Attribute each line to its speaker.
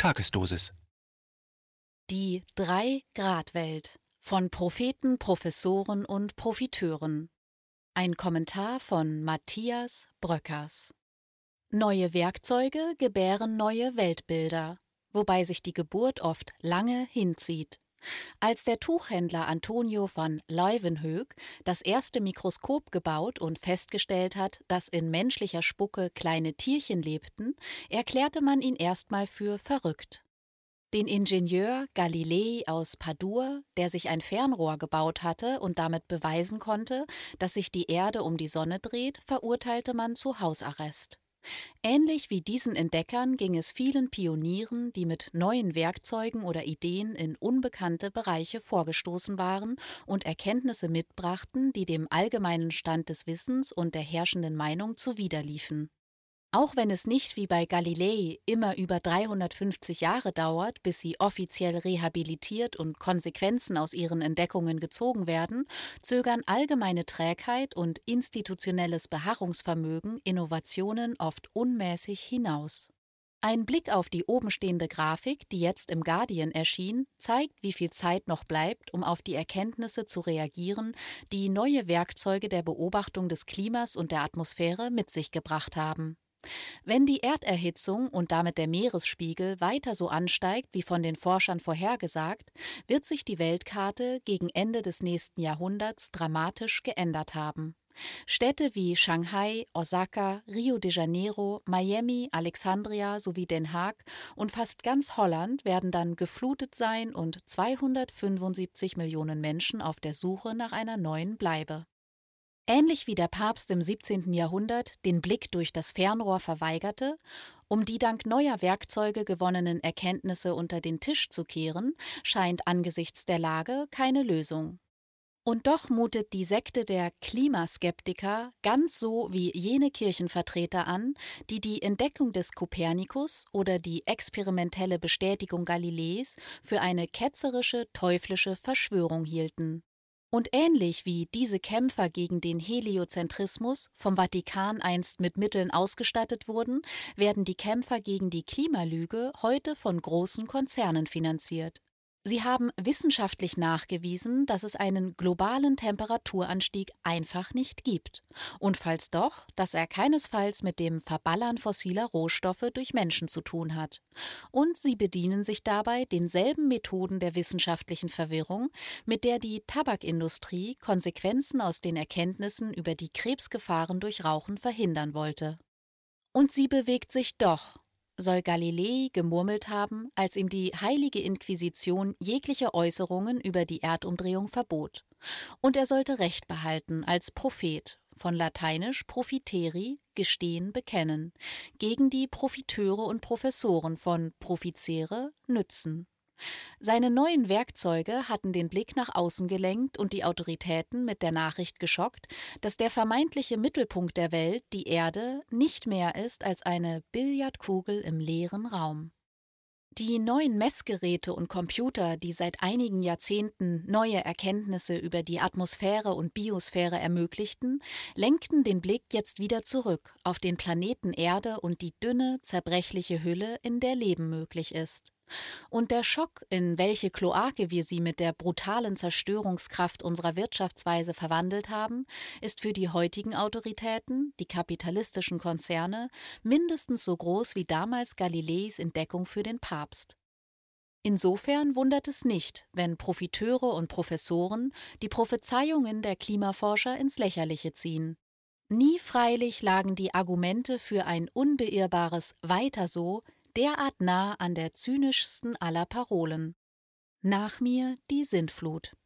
Speaker 1: Tagesdosis.
Speaker 2: Die Drei-Grad-Welt von Propheten, Professoren und Profiteuren. Ein Kommentar von Matthias Bröckers. Neue Werkzeuge gebären neue Weltbilder, wobei sich die Geburt oft lange hinzieht. Als der Tuchhändler Antonio van Leeuwenhoek das erste Mikroskop gebaut und festgestellt hat, dass in menschlicher Spucke kleine Tierchen lebten, erklärte man ihn erstmal für verrückt. Den Ingenieur Galilei aus Padua, der sich ein Fernrohr gebaut hatte und damit beweisen konnte, dass sich die Erde um die Sonne dreht, verurteilte man zu Hausarrest. Ähnlich wie diesen Entdeckern ging es vielen Pionieren, die mit neuen Werkzeugen oder Ideen in unbekannte Bereiche vorgestoßen waren und Erkenntnisse mitbrachten, die dem allgemeinen Stand des Wissens und der herrschenden Meinung zuwiderliefen. Auch wenn es nicht wie bei Galilei immer über 350 Jahre dauert, bis sie offiziell rehabilitiert und Konsequenzen aus ihren Entdeckungen gezogen werden, zögern allgemeine Trägheit und institutionelles Beharrungsvermögen Innovationen oft unmäßig hinaus. Ein Blick auf die obenstehende Grafik, die jetzt im Guardian erschien, zeigt, wie viel Zeit noch bleibt, um auf die Erkenntnisse zu reagieren, die neue Werkzeuge der Beobachtung des Klimas und der Atmosphäre mit sich gebracht haben. Wenn die Erderhitzung und damit der Meeresspiegel weiter so ansteigt, wie von den Forschern vorhergesagt, wird sich die Weltkarte gegen Ende des nächsten Jahrhunderts dramatisch geändert haben. Städte wie Shanghai, Osaka, Rio de Janeiro, Miami, Alexandria sowie Den Haag und fast ganz Holland werden dann geflutet sein und 275 Millionen Menschen auf der Suche nach einer neuen Bleibe. Ähnlich wie der Papst im 17. Jahrhundert den Blick durch das Fernrohr verweigerte, um die dank neuer Werkzeuge gewonnenen Erkenntnisse unter den Tisch zu kehren, scheint angesichts der Lage keine Lösung. Und doch mutet die Sekte der Klimaskeptiker ganz so wie jene Kirchenvertreter an, die die Entdeckung des Kopernikus oder die experimentelle Bestätigung Galileis für eine ketzerische, teuflische Verschwörung hielten. Und ähnlich wie diese Kämpfer gegen den Heliozentrismus vom Vatikan einst mit Mitteln ausgestattet wurden, werden die Kämpfer gegen die Klimalüge heute von großen Konzernen finanziert. Sie haben wissenschaftlich nachgewiesen, dass es einen globalen Temperaturanstieg einfach nicht gibt. Und falls doch, dass er keinesfalls mit dem Verballern fossiler Rohstoffe durch Menschen zu tun hat. Und sie bedienen sich dabei denselben Methoden der wissenschaftlichen Verwirrung, mit der die Tabakindustrie Konsequenzen aus den Erkenntnissen über die Krebsgefahren durch Rauchen verhindern wollte. Und sie bewegt sich doch, soll Galilei gemurmelt haben, als ihm die Heilige Inquisition jegliche Äußerungen über die Erdumdrehung verbot. Und er sollte Recht behalten als Prophet, von lateinisch profiteri, gestehen, bekennen, gegen die Profiteure und Professoren von profizere, nützen. Seine neuen Werkzeuge hatten den Blick nach außen gelenkt und die Autoritäten mit der Nachricht geschockt, dass der vermeintliche Mittelpunkt der Welt, die Erde, nicht mehr ist als eine Billardkugel im leeren Raum. Die neuen Messgeräte und Computer, die seit einigen Jahrzehnten neue Erkenntnisse über die Atmosphäre und Biosphäre ermöglichten, lenkten den Blick jetzt wieder zurück auf den Planeten Erde und die dünne, zerbrechliche Hülle, in der Leben möglich ist. Und der Schock, in welche Kloake wir sie mit der brutalen Zerstörungskraft unserer Wirtschaftsweise verwandelt haben, ist für die heutigen Autoritäten, die kapitalistischen Konzerne, mindestens so groß wie damals Galileis Entdeckung für den Papst. Insofern wundert es nicht, wenn Profiteure und Professoren die Prophezeiungen der Klimaforscher ins Lächerliche ziehen. Nie freilich lagen die Argumente für ein unbeirrbares Weiter so derart nah an der zynischsten aller Parolen. Nach mir die Sintflut.